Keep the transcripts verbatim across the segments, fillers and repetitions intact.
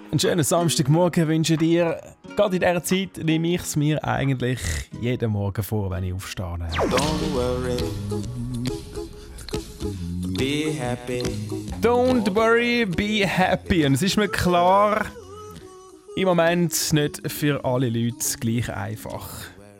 Einen schönen Samstagmorgen wünsche ich dir. Gerade in dieser Zeit nehme ich es mir eigentlich jeden Morgen vor, wenn ich aufstehe. Don't worry, be happy. Don't worry, be happy. Und es ist mir klar, im Moment nicht für alle Leute gleich einfach.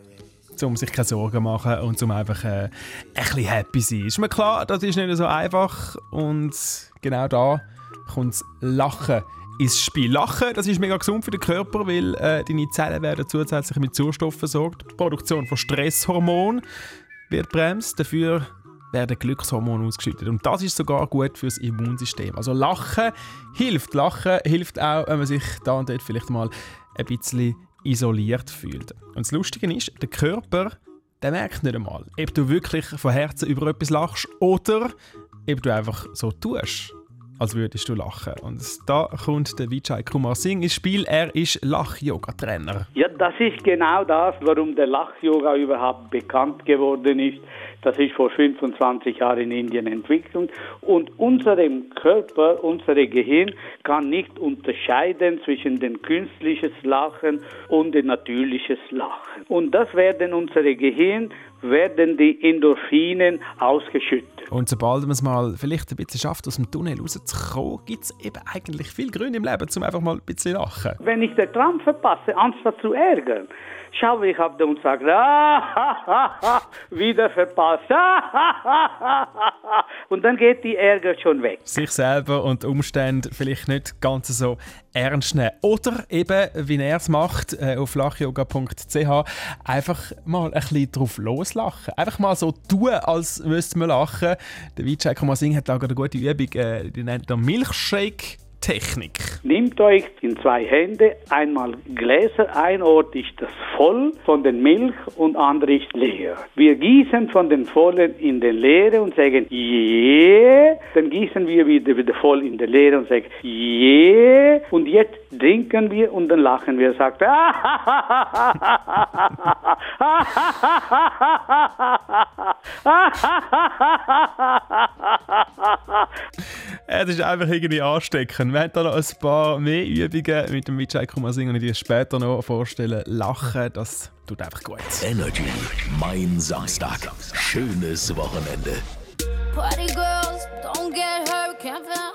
Um sich keine Sorgen zu machen und um einfach äh, ein bisschen happy zu sein. Ist mir klar, das ist nicht so einfach. Und genau da kommt das Lachen ins Spiel. Lachen, das ist mega gesund für den Körper, weil äh, deine Zellen werden zusätzlich mit Sauerstoff versorgt. Die Produktion von Stresshormonen wird bremst. Dafür werden Glückshormone ausgeschüttet. Und das ist sogar gut fürs Immunsystem. Also Lachen hilft. Lachen hilft auch, wenn man sich da und dort vielleicht mal ein bisschen isoliert fühlt. Und das Lustige ist, der Körper, der merkt nicht einmal, ob du wirklich von Herzen über etwas lachst oder ob du einfach so tust, als würdest du lachen. Und da kommt der Vijay Kumar Singh ins Spiel. Er ist Lach-Yoga-Trainer. Ja, das ist genau das, warum der Lach-Yoga überhaupt bekannt geworden ist. Das ist vor fünfundzwanzig Jahren in Indien entwickelt. Und unserem Körper, unser Gehirn kann nicht unterscheiden zwischen dem künstlichen Lachen und dem natürlichen Lachen. Und das werden unsere Gehirn, werden die Endorphinen ausgeschüttet. Und sobald man es mal vielleicht ein bisschen schafft, aus dem Tunnel rauszukommen, gibt es eben eigentlich viele Gründe im Leben, um einfach mal ein bisschen zu lachen. Wenn ich den Tram verpasse, anstatt zu ärgern, schaue ich auf den und sage, ah, ha, ha, ha, wieder verpasst. Ah, ha, ha, ha. Und dann geht die Ärger schon weg. Sich selber und die Umstände vielleicht nicht ganz so ernst nehmen. Oder eben, wie er es macht, äh, auf lachyoga punkt c h, einfach mal ein bisschen drauf loslachen. Einfach mal so tun, als müsste man lachen. Der Vijay Kumar Singh hat auch eine gute Übung, äh, die nennt er Milchshake-Technik. Nehmt euch in zwei Hände einmal Gläser. Ein Ort ist das voll von der Milch und andere ist leer. Wir gießen von den vollen in den leeren und sagen yeah. Dann gießen wir wieder, wieder voll in den leeren und sagen yeah. Und jetzt trinken wir und dann lachen wir und sagen Es ist einfach irgendwie ansteckend. Wir haben da noch ein paar mehr Übungen mit dem Vijay Kumar Singh und ich dir später noch vorstellen. Lachen, das tut einfach gut. Energy, mein Samstag. Schönes Wochenende. Party girls, don't get hurt, can't feel